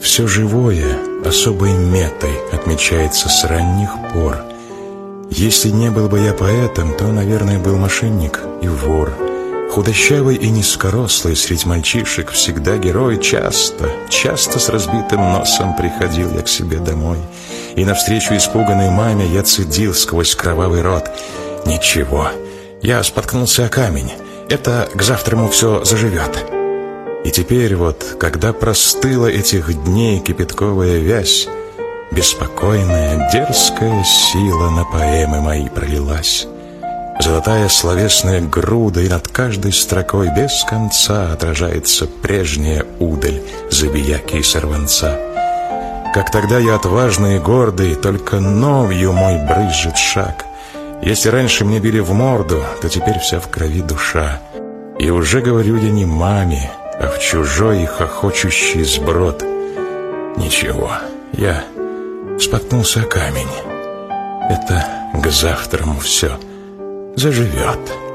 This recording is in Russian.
Все живое особой метой отмечается с ранних пор. Если не был бы я поэтом, то, наверное, был мошенник и вор. Худощавый и низкорослый средь мальчишек всегда герой. Часто с разбитым носом приходил я к себе домой, и навстречу испуганной маме я цедил сквозь кровавый рот: «Ничего, я споткнулся о камень, это к завтраму все заживет». И теперь вот, когда простыла этих дней кипятковая вязь, беспокойная, дерзкая сила на поэмы мои пролилась. Золотая словесная груда, и над каждой строкой без конца отражается прежняя удаль забияки и сорванца. Как тогда я отважный и гордый, только новью мой брызжет шаг. Если раньше мне били в морду, то теперь вся в крови душа. И уже говорю я не маме, а в чужой и хохочущий сброд: «Ничего, я споткнулся о камень, это к завтраму все заживет».